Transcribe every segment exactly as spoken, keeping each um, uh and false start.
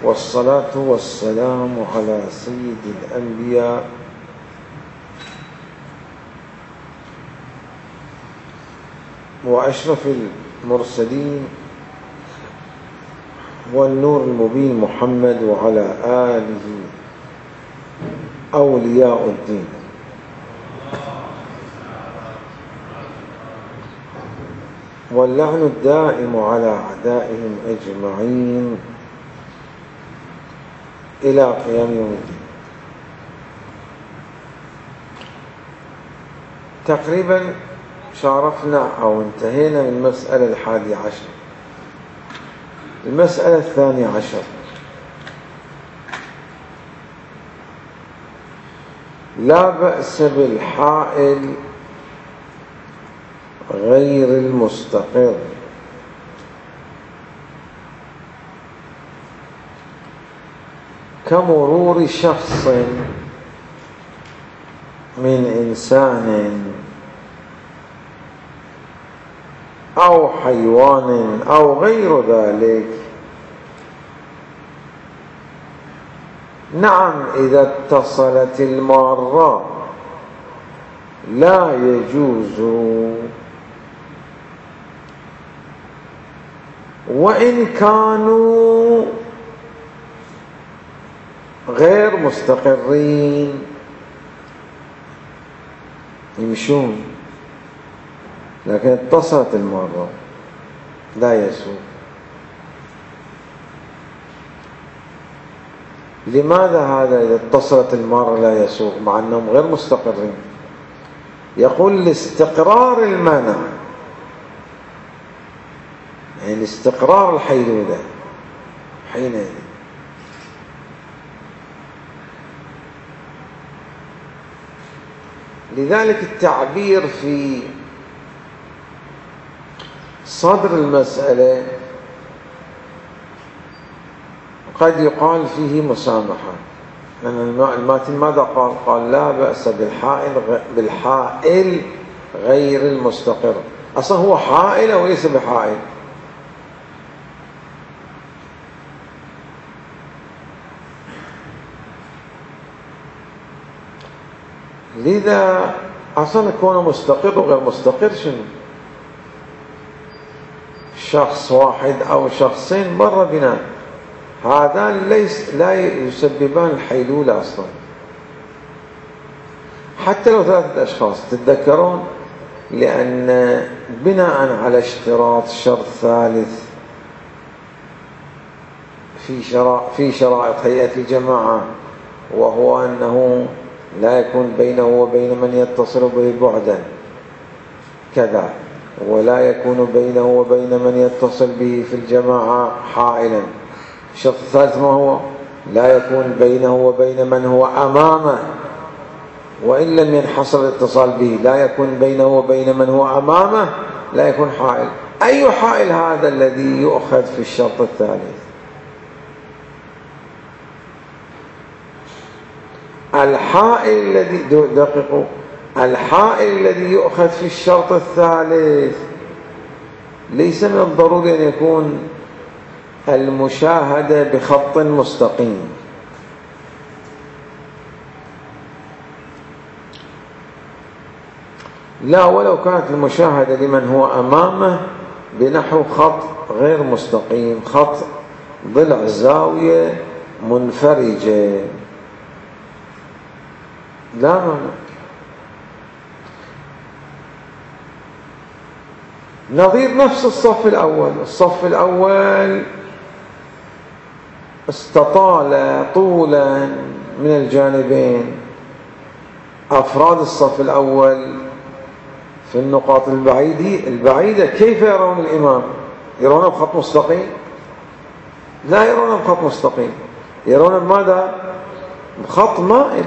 والصلاة والسلام على سيد الأنبياء وأشرف المرسلين والنور المبين محمد وعلى آله أولياء الدين. واللعن الدائم على أعدائهم أجمعين إلى قيام يوم الدين. تقريبا شارفنا أو انتهينا من المسألة الحادية عشر. المسألة الثانية عشر: لا بأس بالحائل غير المستقر كمرور شخص من إنسان أو حيوان أو غير ذلك. نعم، إذا اتصلت المارة لا يجوز وإن كانوا غير مستقرين يمشون، لكن اتصلت المارة لا يسوق. لماذا هذا إذا اتصلت المارة لا يسوق مع أنهم غير مستقرين؟ يقول لاستقرار المنع، يعني لاستقرار الحيلولة حينئذ. لذلك التعبير في صدر المسألة قد يقال فيه مسامحة، لأن الماتن ماذا قال؟ قال لا بأس بالحائل بالحائل غير المستقر. أصلا هو حائل أو ليس بحائل؟ لذا أصلا كونه مستقر وغير مستقر شنو؟ شخص واحد أو شخصين بر بناء، هذان ليس لا يسببان الحيلولة أصلا. حتى لو ثلاثة أشخاص تتذكرون، لأن بناء على اشتراط شرط ثالث في شرائط في شرائط هيئة الجماعة، وهو أنه لا يكون بينه وبين من يتصل به بعدا كذا، ولا يكون بينه وبين من يتصل به في الجماعة حائلا. الشرط الثالث ما هو؟ لا يكون بينه وبين من هو أمامه، وإن لم ينحصر الاتصال به لا يكون بينه وبين من هو أمامه، لا يكون حائل. أي حائل هذا الذي يؤخذ في الشرط الثالث؟ الحائل الذي دققوا الحائل الذي يؤخذ في الشرط الثالث ليس من الضروري أن يكون المشاهدة بخط مستقيم. لا، ولو كانت المشاهدة لمن هو أمامه بنحو خط غير مستقيم، خط ضلع زاوية منفرجة، لا مانع. نظير نفس الصف الأول. الصف الأول استطال طولا من الجانبين. أفراد الصف الأول في النقاط البعيدة البعيدة كيف يرون الإمام؟ يرونه بخط مستقيم؟ لا يرونه بخط مستقيم، يرونه بماذا؟ بخط مائل.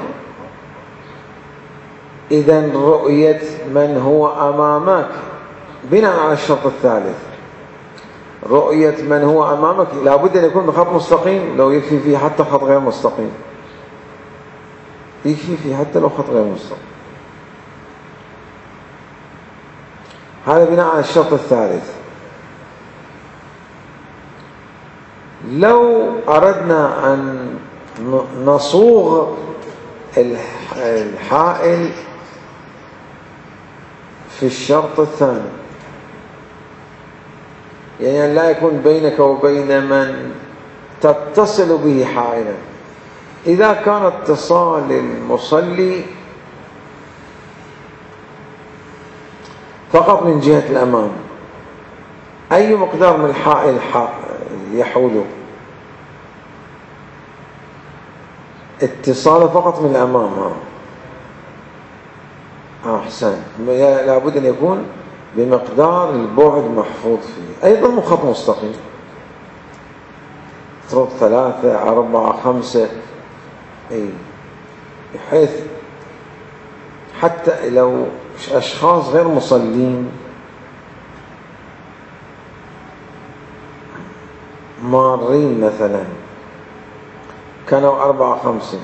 إذن رؤية من هو أمامك بناء على الشرط الثالث، رؤية من هو أمامك لابد أن يكون بخط مستقيم. لو يكفي فيه حتى خط غير مستقيم، يكفي فيه حتى لو خط غير مستقيم. هذا بناء على الشرط الثالث. لو أردنا أن نصوغ الحائل في الشرط الثاني، يعني أن لا يكون بينك وبين من تتصل به حائلا، إذا كان اتصال المصلي فقط من جهة الأمام، أي مقدار من الحائل يحوله؟ اتصاله فقط من الأمام. أحسن، لابد أن يكون بمقدار البعد محفوظ فيه، أيضا مو خط مستقيم، خط ثلاثة أربعة خمسة، أي بحيث حتى لو أشخاص غير مصلين مارين مثلا كانوا أربعة خمسة،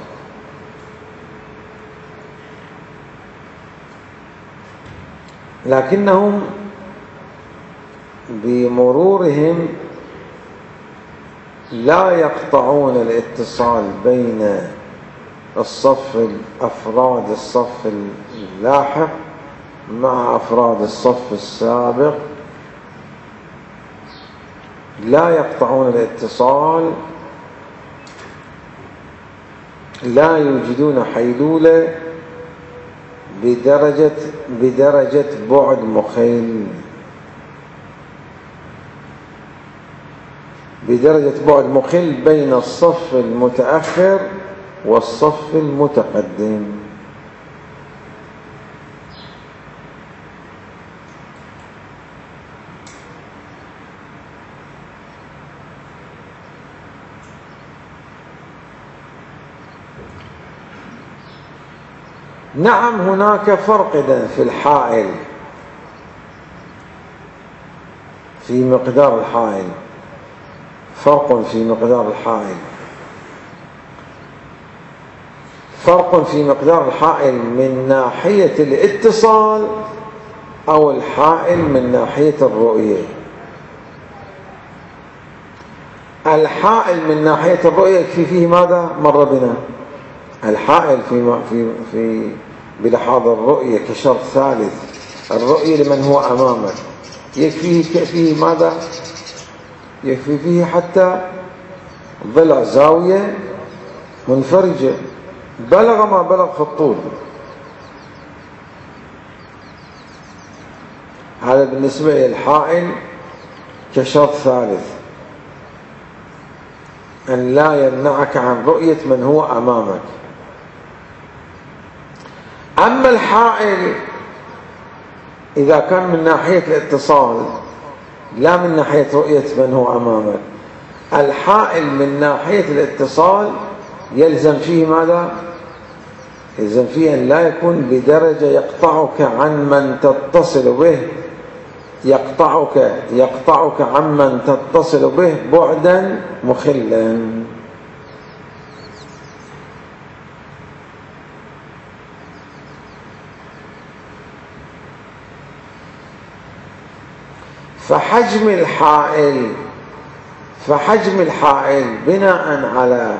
لكنهم بمرورهم لا يقطعون الاتصال بين الصف أفراد الصف اللاحق مع أفراد الصف السابق، لا يقطعون الاتصال، لا يوجدون حيلولة بدرجة بدرجة بعد مخل، بدرجة بعد مخل بين الصف المتأخر والصف المتقدم. نعم، هناك فرق إذن في الحائل، في مقدار الحائل، فرق في مقدار الحائل، فرق في مقدار الحائل من ناحية الاتصال أو الحائل من ناحية الرؤية. الحائل من ناحية الرؤية يكفي فيه ماذا مر بنا؟ الحائل في في في بلحاظ الرؤية كشرط ثالث، الرؤية لمن هو أمامك، يكفيه فيه ماذا؟ يكفي فيه حتى ضلع زاوية منفرجة، بلغ ما بلغ في الطول. هذا بالنسبة للحائل كشرط ثالث، أن لا يمنعك عن رؤية من هو أمامك. أما الحائل إذا كان من ناحية الاتصال لا من ناحية رؤية من هو أمامك، الحائل من ناحية الاتصال يلزم فيه ماذا؟ يلزم فيه أن لا يكون بدرجة يقطعك عن من تتصل به، يقطعك يقطعك عن من تتصل به بعدا مخلا. فحجم الحائل فحجم الحائل بناء على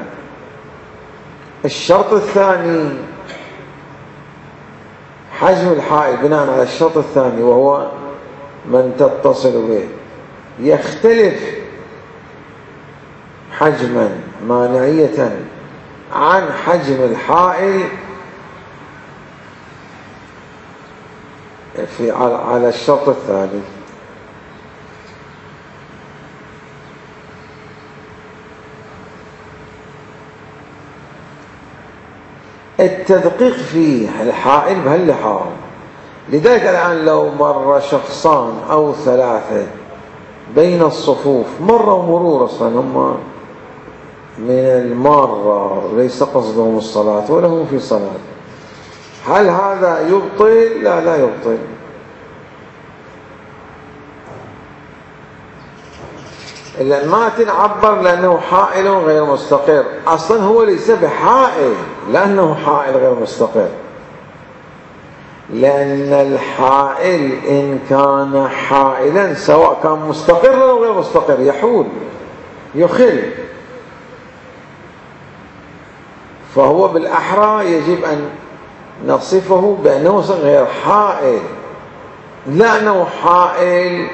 الشرط الثاني، حجم الحائل بناء على الشرط الثاني وهو من تتصل به يختلف حجما مانعية عن حجم الحائل في على الشرط الثالث. التدقيق فيه الحائل بهاللحاظ، لذلك الآن لو مر شخصان أو ثلاثة بين الصفوف، مروا مرور أصلا هم من المارة ليس قصدهم الصلاة ولا هم في صلاة، هل هذا يبطل؟ لا لا يبطل، إلا ما تنعبر لأنه حائل غير مستقر، أصلا هو ليس بحائل لأنه حائل غير مستقر، لأن الحائل إن كان حائلا سواء كان مستقرا أو غير مستقر يحول، يخل، فهو بالأحرى يجب أن نصفه بأنه غير حائل، لا أنه حائل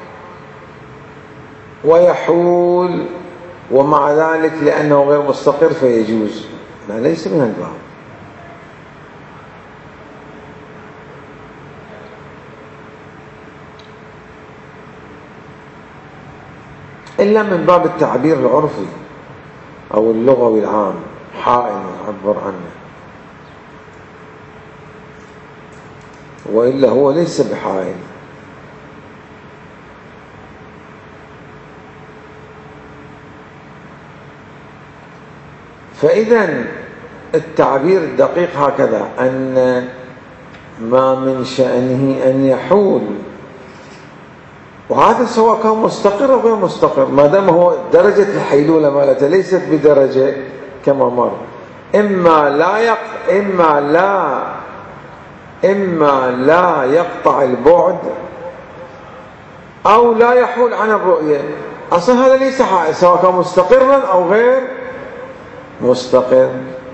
ويحول ومع ذلك لأنه غير مستقر فيجوز، لا، ليس من الباب. إلا من باب التعبير العرفي أو اللغوي العام، حائل نعبر عنه، وإلا هو ليس بحائل. فإذا التعبير الدقيق هكذا، أن ما من شأنه أن يحول، وهذا سواء كان مستقر أو غير مستقر، ما دام هو درجة الحيلولة مالته ليست بدرجة كما مر، إما لا يق... إما لا إما لا يقطع البعد أو لا يحول عن الرؤية. أصلا هذا ليس حائل، سواء كان مستقرا أو غير مستقر.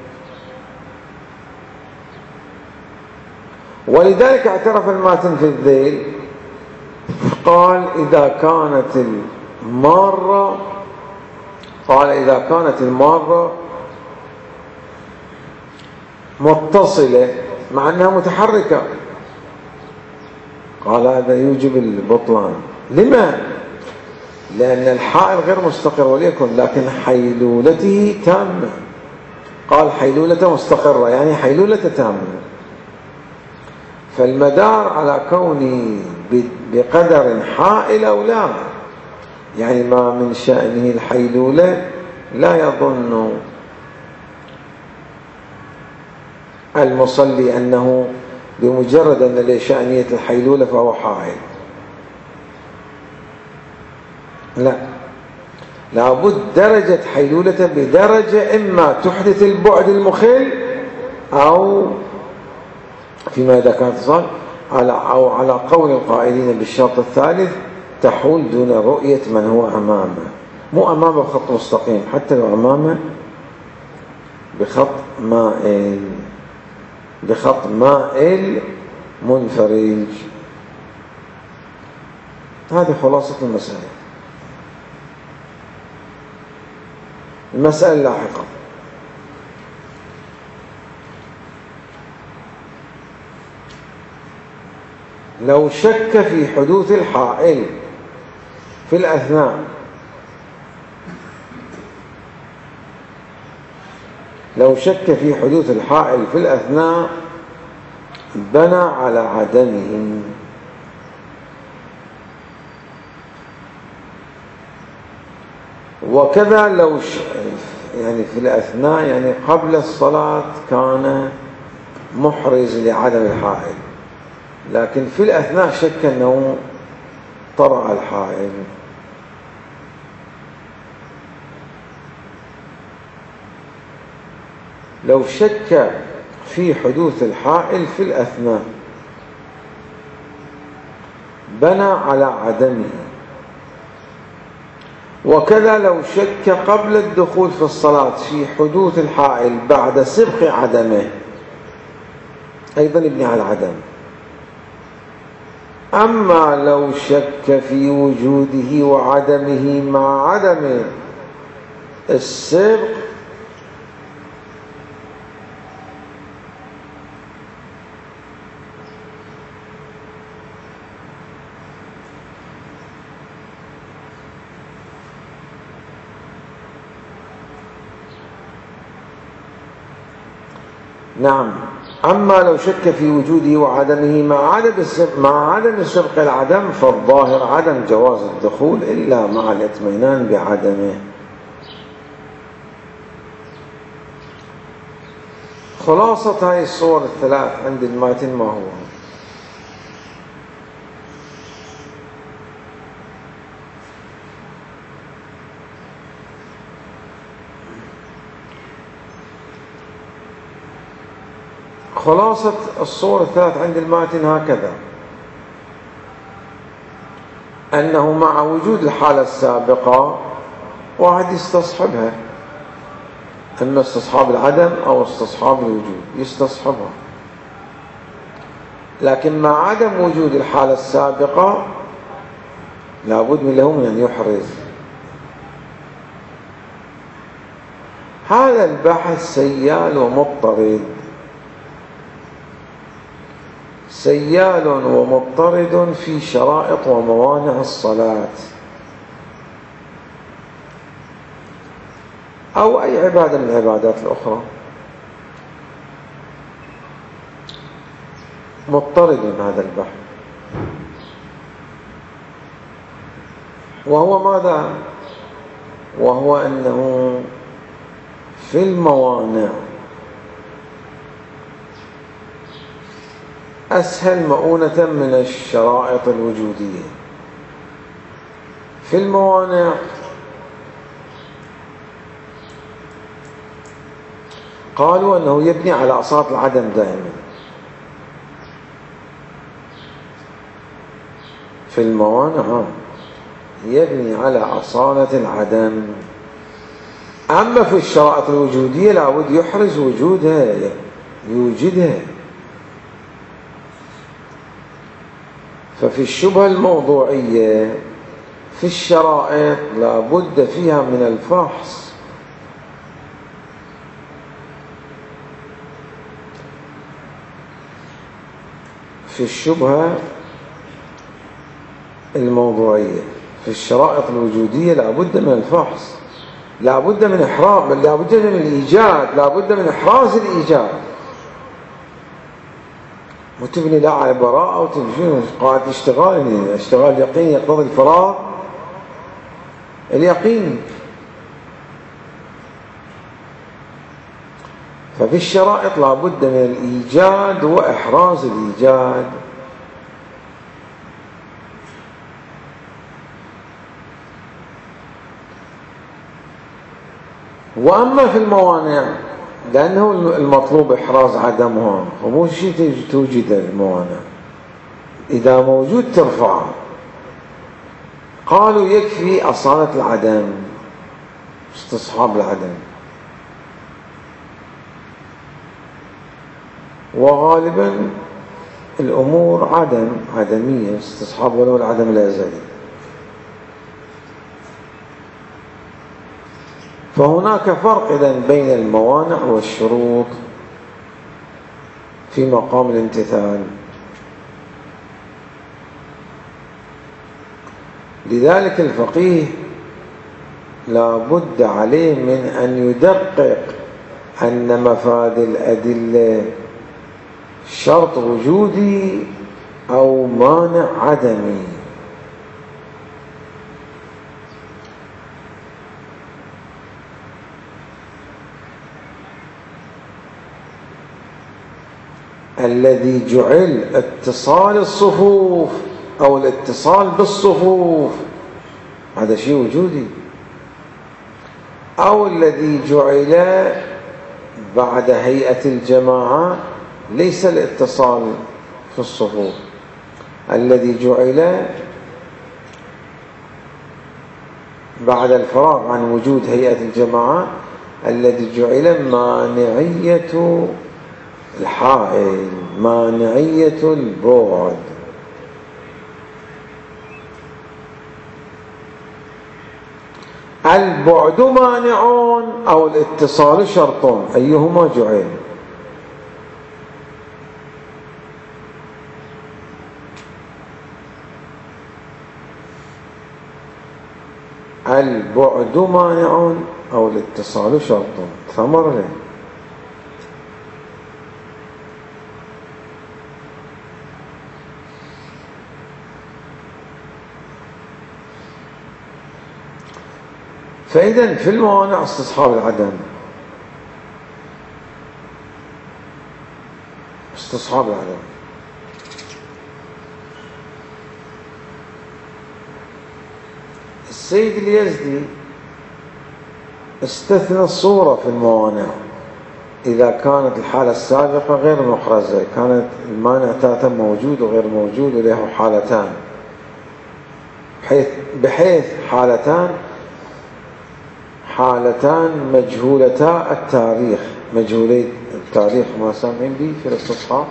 ولذلك اعترف الماتن في الذيل، قال إذا كانت المارة قال إذا كانت المارة متصلة مع أنها متحركة، قال هذا يوجب البطلان. لما؟ لأن الحائل غير مستقر وليكن، لكن حيلولته تامة. قال حيلولته مستقرة يعني حيلولته تامة، فالمدار على كوني بقدر حائل أو لا، يعني ما من شأنه الحيلولة لا يظن المصلي أنه بمجرد أن لشأنية الحيلولة فهو حائل، لا، لابد درجة حيلولته بدرجة إما تحدث البعد المخل أو فيما إذا كانت تصل على أو على قول القائلين بالشرط الثالث تحول دون رؤية من هو أمامه، مو أمامه بخط مستقيم، حتى لو أمامه بخط مائل بخط مائل منفرج. هذه خلاصة المسألة. المسألة اللاحقة، لو شك في حدوث الحائل في الأثناء لو شك في حدوث الحائل في الأثناء بنى على عدمه. وكذا لو ش... يعني في الأثناء يعني قبل الصلاة كان محرز لعدم الحائل، لكن في الأثناء شك أنه طرأ الحائل. لو شك في حدوث الحائل في الأثناء بنى على عدمه. وكذا لو شك قبل الدخول في الصلاة في حدوث الحائل بعد سبق عدمه أيضا يبني على العدم. أما لو شك في وجوده وعدمه مع عدم السبق نعم أما لو شك في وجوده وعدمه مع عدم السبق مع عدم سبق العدم فالظاهر عدم جواز الدخول إلا مع الاطمئنان بعدمه. خلاصة هذه الصور الثلاث عند الماتن ما هو؟ خلاصة الصور الثلاث عند الماتن هكذا: أنه مع وجود الحالة السابقة واحد يستصحبها، إما استصحاب العدم أو استصحاب الوجود، يستصحبها، لكن مع عدم وجود الحالة السابقة لابد من له من أن يحرز. هذا البحث سيال ومضطرد، سيال ومضطرد في شرائط وموانع الصلاة أو أي عبادة من العبادات الأخرى، مضطرد هذا البحث. وهو ماذا؟ وهو أنه في الموانع أسهل مؤونة من الشرائط الوجودية. في الموانع قالوا أنه يبني على أصالة العدم دائما. في الموانع يبني على أصالة العدم. أما في الشرائط الوجودية لابد يحرز وجودها، يوجدها. ففي الشبهة الموضوعية في الشرائط لابد فيها من الفحص، في الشبهة الموضوعية في الشرائط الوجودية لابد من الفحص، لابد من إحراز، لابد من الإيجاد، لابد من إحراز الإيجاد. وتبني لا على براءة وتبني قاعدة اشتغال، اشتغال يقين يقتضي الفراغ اليقين. ففي الشرائط لابد من الإيجاد وإحراز الإيجاد. وأما في الموانع لأنه المطلوب إحراز عدمها، ومو شيء توجد الموانع، إذا موجود ترفعه. قالوا يكفي أصالة العدم، استصحاب العدم، وغالبا الأمور عدم عدمية، استصحاب ولو العدم الأزلي. فهناك فرق إذن بين الموانع والشروط في مقام الامتثال. لذلك الفقيه لا بد عليه من أن يدقق أن مفاد الأدلة شرط وجودي أو مانع عدمي. الذي جعل اتصال الصفوف أو الاتصال بالصفوف هذا شيء وجودي، أو الذي جعل بعد هيئة الجماعة ليس الاتصال في الصفوف، الذي جعل بعد الفراغ عن وجود هيئة الجماعة الذي جعل مانعية الحائل، مانعية البعد. البعد مانع أو الاتصال شرط، أيهما جعل؟ البعد مانع أو الاتصال شرط، ثمر له. فإذا في الموانع استصحاب العدم، استصحاب العدم. السيد اليزدي استثنى الصورة في الموانع إذا كانت الحالة السابقة غير محرزة، كانت المانع تاتا موجود وغير موجود وله حالتان، بحيث, بحيث حالتان حالتان مجهولتا التاريخ، مجهولي التاريخ ما سامعين به في الاستصحاب،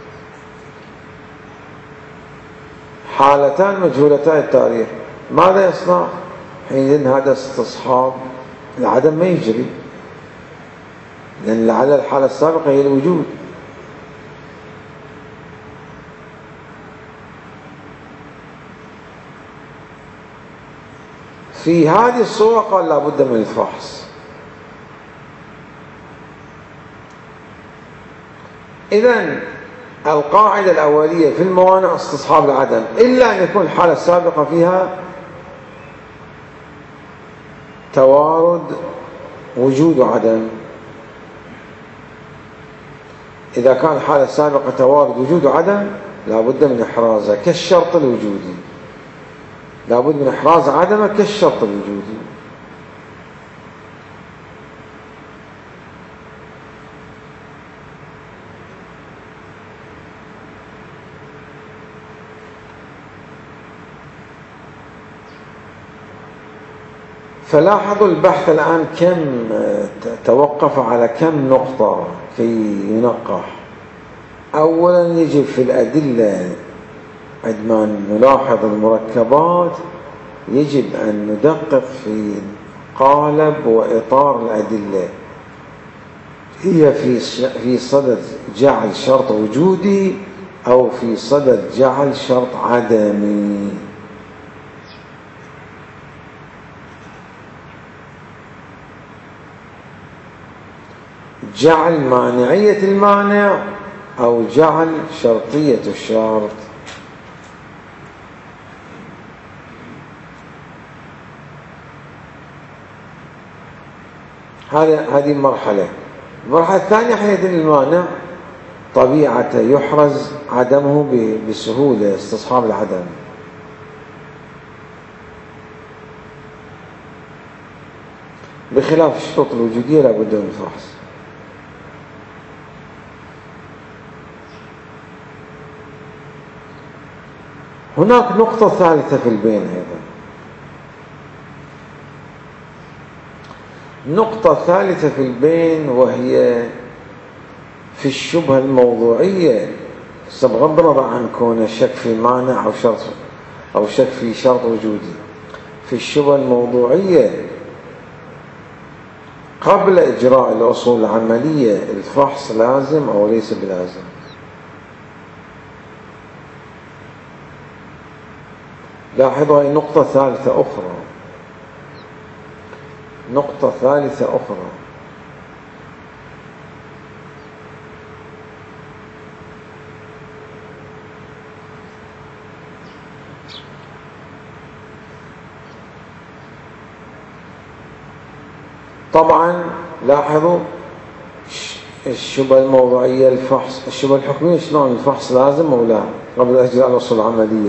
حالتان مجهولتا التاريخ، ماذا يصنع حينئذ؟ هذا استصحاب العدم ما يجري، لأن لعل الحالة السابقة هي الوجود. في هذه الصورة قال لا بد من الفحص. إذن القاعدة الأولية في الموانع استصحاب العدم، إلا أن يكون الحالة السابقة فيها توارد وجود وعدم. إذا كان الحالة السابقة توارد وجود وعدم لا بد من إحرازها كالشرط الوجودي، لا بد من إحراز عدمه كالشرط الوجودي. فلاحظوا البحث الآن كم توقف على كم نقطة كي ينقح. أولا يجب في الأدلة عندما نلاحظ المركبات يجب أن ندقق في قالب وإطار الأدلة، هي في في صدد جعل شرط وجودي أو في صدد جعل شرط عدمي. جعل مانعية المانع أو جعل شرطية الشرط. هذا هذه مرحلة. المرحلة الثانية حينئذ المانع طبيعته يحرز عدمه بسهولة، استصحاب العدم. بخلاف الشروط الوجودية لا بد من الفحص. هناك نقطة ثالثة في البين أيضا، نقطة ثالثة في البين وهي في الشبهة الموضوعية، بغض النظر عن كون الشك في مانع أو شرط أو شك في شرط وجودي. في الشبهة الموضوعية قبل إجراء الأصول العملية الفحص لازم أو ليس بلازم؟ لاحظوا هذه نقطة ثالثة أخرى، نقطة ثالثة أخرى. طبعا لاحظوا الشبهة الموضوعية الفحص، الشبهة الحكمية شلون الفحص لازم أو لا قبل إجراء الأصول العملية؟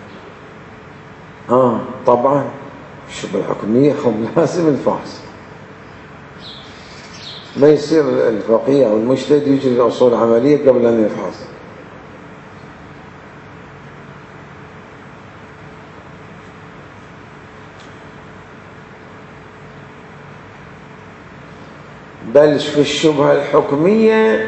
آه طبعا الشبهة الحكمية هم لازم الفحص، ما يصير الفقيه أو المجتهد يجري الأصول العملية قبل أن يفحص. بل في الشبهة الحكمية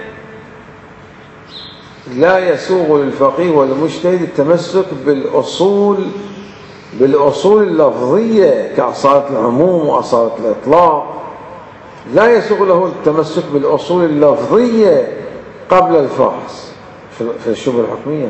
لا يسوغ للفقيه والمجتهد التمسك بالأصول بالأصول اللفظية كأصالة العموم وأصالة الإطلاق، لا يسوغ له التمسك بالأصول اللفظية قبل الفحص في الشبهة الحكمية.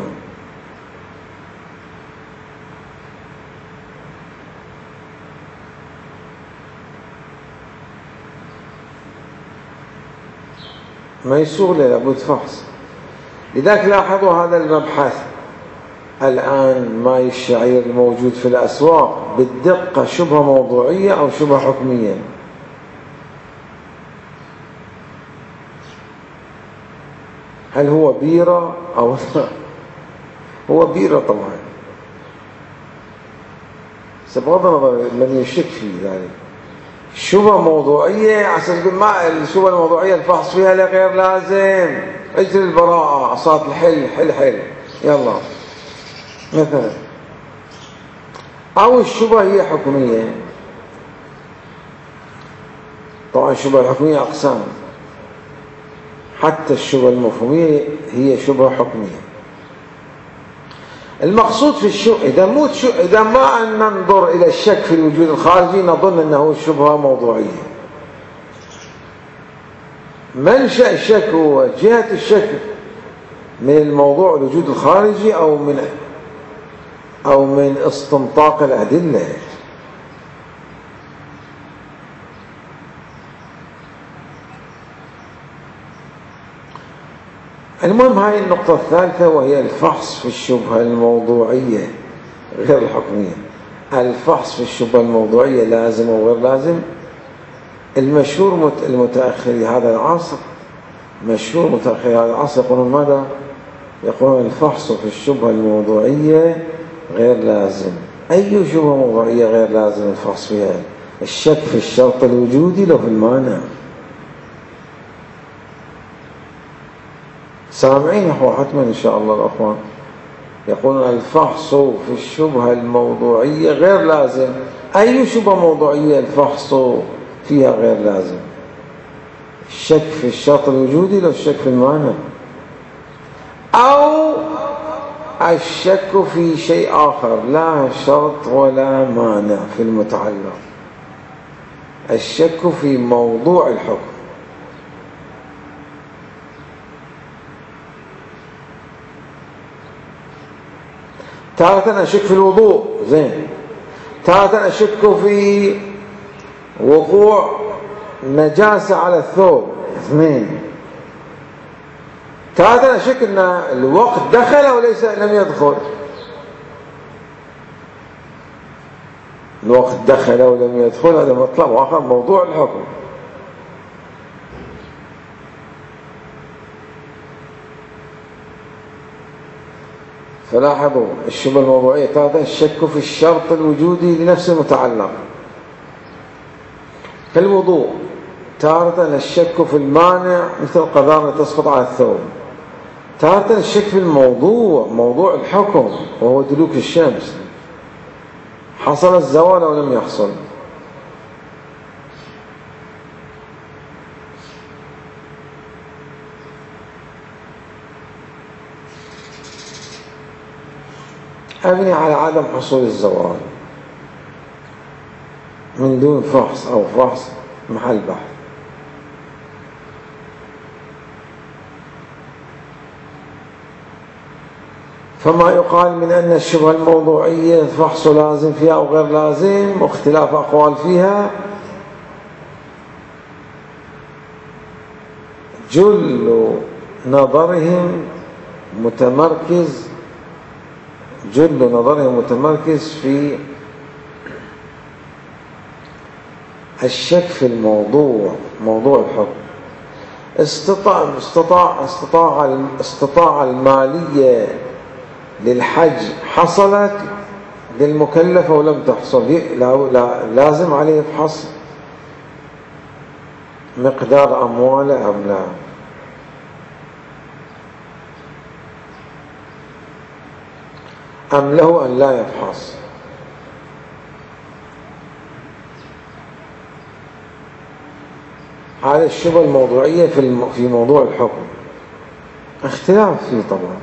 ما يسوغ له، لابد فحص. لذلك لاحظوا هذا المبحث الآن ما الشعير الموجود في الأسواق بالدقة شبهة موضوعية أو شبهة حكمية؟ هل هو بيرة أو لا؟ هو بيرة طبعا، بغض النظر من يشك في ذلك. شبهة موضوعية على اساس ما الشبهة الموضوعية الفحص فيها لغير لازم، اجري البراءة أصات الحل حل حل يلا مثلا. أو الشبهة هي حكمية، طبعا الشبهة الحكمية أقسام، حتى الشبهة المفهومية هي شبهة حكمية. المقصود في الشبهة إذا مو إذا ما أن ننظر إلى الشك في الوجود الخارجي نظن أنه شبهة موضوعية. منشأ الشك هو جهة الشك من الموضوع الوجود الخارجي أو من أو من استنطاق الأدلة. المهم هاي النقطة الثالثة وهي الفحص في الشبهة الموضوعية غير الحكمية. الفحص في الشبهة الموضوعية لازم وغير لازم. المشهور المتأخري هذا العصر مشهور متأخري هذا العصر يقولون ماذا؟ يقولون الفحص في الشبهة الموضوعية غير لازم. أي شبهة موضوعية غير لازم الفحص فيها؟ الشك في الشرط الوجودي له في المانع. سامعين هو حتما إن شاء الله الأخوان يقولون الفحص في الشبهة الموضوعية غير لازم. أي شبهة موضوعية الفحص فيها غير لازم؟ الشك في الشرط الوجودي له الشك في المانع، أو الشك في شيء آخر لا شرط ولا مانع في المتعلق، الشك في موضوع الحكم. تارة أشك في الوضوء زين، تارة أشك في وقوع نجاسة على الثوب اثنين، تارة أشك أن الوقت دخل وليس لم يدخل، الوقت دخل ولم يدخل هذا مطلب آخر موضوع الحكم. فلاحظوا الشبهة الموضوعية تارة الشك في الشرط الوجودي لنفس المتعلق كالوضوء، تارة الشك في المانع مثل القذارة تسقط على الثوب، تارة الشك في الموضوع موضوع الحكم وهو دلوك الشمس، حصل الزوال أو لم يحصل. أبني على عدم حصول الزوال من دون فحص أو فحص محل بحث. فما يقال من أن الشبهة الموضوعية فحص لازم فيها أو غير لازم واختلاف أقوال فيها جل نظرهم متمركز جل نظرهم متمركز في الشك في الموضوع موضوع الحكم. استطاع استطاع استطاع استطاع المالية للحج حصلت للمكلف ولم تحصل، لا لازم عليه يفحص مقدار أمواله أم لا. أم له أن لا يفحص. هذه الشبهة الموضوعية في في موضوع الحكم اختلاف فيه طبعا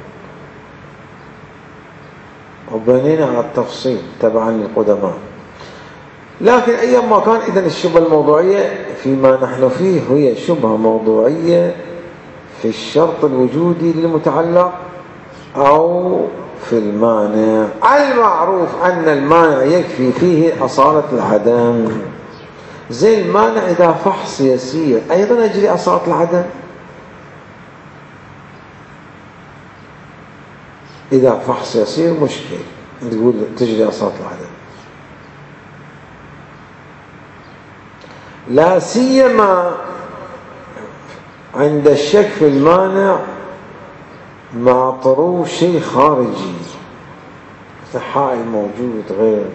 وبنينا على التفصيل تبعا للقدماء، لكن أيما كان إذن الشبهة الموضوعية فيما نحن فيه هي شبهة موضوعية في الشرط الوجودي للمتعلق أو في المانع. المعروف أن المانع يكفي فيه أصالة العدم، زي المانع إذا فحص يسير أيضا أجري أصالة العدم. إذا فحص يسير مشكل تقول تجري أصالة العدم، لا سيما عند الشك في المانع مع طروح شيء خارجي مثل حائل موجود غير،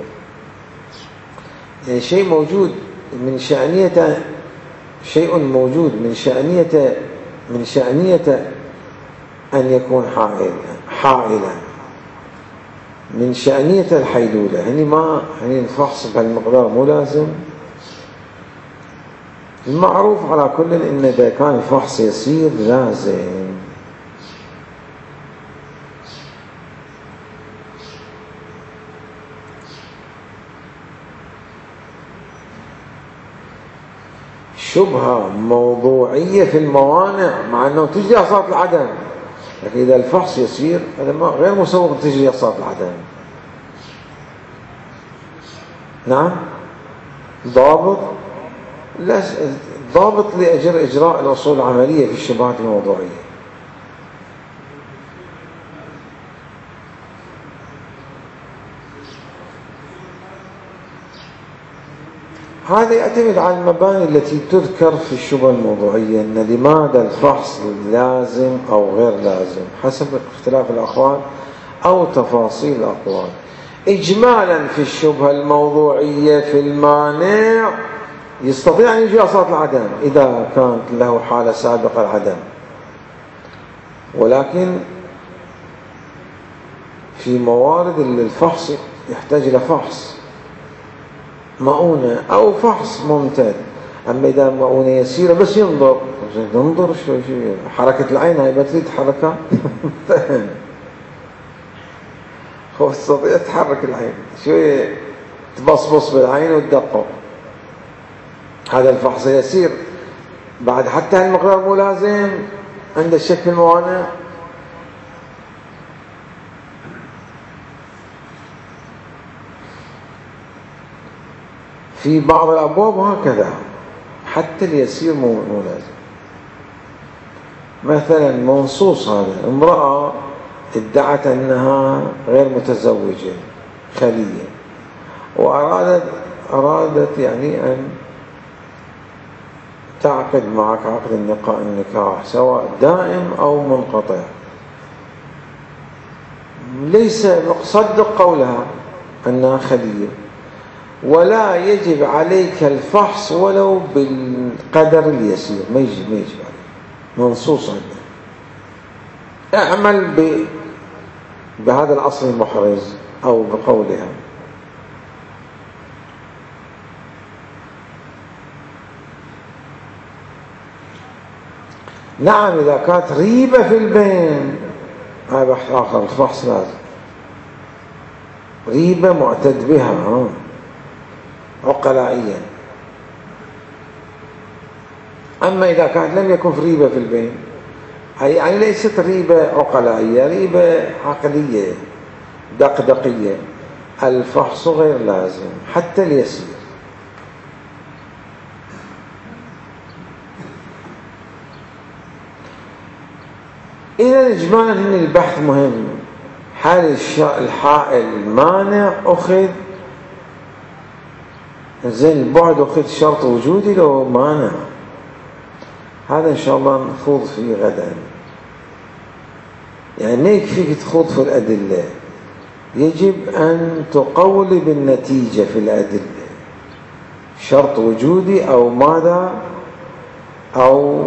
يعني شيء موجود من شأنية شيء موجود من شأنية من شأنية أن يكون حائلا حائلا من شأنية الحيلولة. هني ما هني الفحص بهالمقدار مو لازم المعروف على كل إن إذا كان الفحص يسير لازم. شبهة موضوعية في الموانع مع أنه تجري أصالة العدم، لكن إذا الفحص يسير هذا غير مسوغ تجري أصالة العدم. نعم، ضابط لا ضابط لأجر إجراء الأصول العملية في الشبهات الموضوعية. هذا يعتمد على المباني التي تذكر في الشبهة الموضوعية، أن لماذا الفحص لازم أو غير لازم حسب اختلاف الأقوال أو تفاصيل الأقوال. إجمالا في الشبهة الموضوعية في المانع يستطيع أن يجي أصالة العدم إذا كانت له حالة سابقة العدم، ولكن في موارد الفحص يحتاج إلى فحص مؤونة أو فحص ممتد. أما إذا مؤونة يسيرة بس ينظر ينظر شوي شوي حركة العين هاي بتريد تحركها هو تستطيع تحرك العين شوي تبصبص بالعين وتدقق، هذا الفحص يسير. بعد حتى المقدار مو لازم عند الشك في الموانع. في بعض الأبواب هكذا حتى اليسير مو مو لازم. مثلا منصوص هذا امرأة ادعت أنها غير متزوجة خلية، وأرادت أرادت يعني أن تعقد معك عقد النكاح سواء دائم أو منقطع. ليس صدق قولها أنها خلية، ولا يجب عليك الفحص ولو بالقدر اليسير، ما يجب ما يجب عليك، منصوص عندنا. اعمل ب... بهذا الأصل المحرز أو بقولها. نعم، إذا كانت ريبة في البين هذا بحث آخر، الفحص لازم. ريبة معتد بها ها عقلائيا. أما إذا كانت لم يكن في ريبة في البين، هي يعني ليست ريبة عقلائية، ريبة عقلية دقدقية، الفحص غير لازم حتى اليسير. إذا إجمالا هنا البحث مهم. هل الحائل مانع أخذ زين البعد أخذ شرط وجودي لو مانع؟ هذا إن شاء الله نخوض فيه غدا. يعني ما يكفيك تخوض في الأدلة، يجب أن تقول بالنتيجة في الأدلة، شرط وجودي أو ماذا أو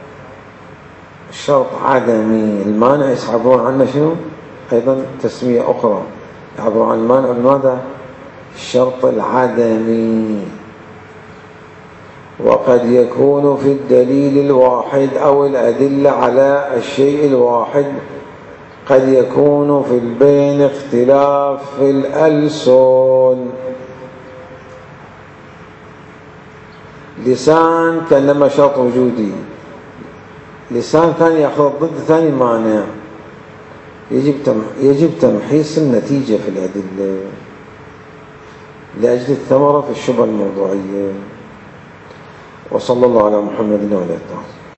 شرط عدمي. المانع يعبرون عنه شنو؟ أيضا تسمية أخرى، يعبرون عن المانع بماذا؟ الشرط العدمي. وقد يكون في الدليل الواحد أو الأدلة على الشيء الواحد، قد يكون في البين اختلاف في الألسن. لسان كأنما شرط وجودي، لسان ثاني يأخذ ضد ثاني مانع، يجب يجب تمحيص النتيجة في الأدلة لأجل الثمرة في الشبهة الموضوعية. وصلى الله على محمد وعلى آله.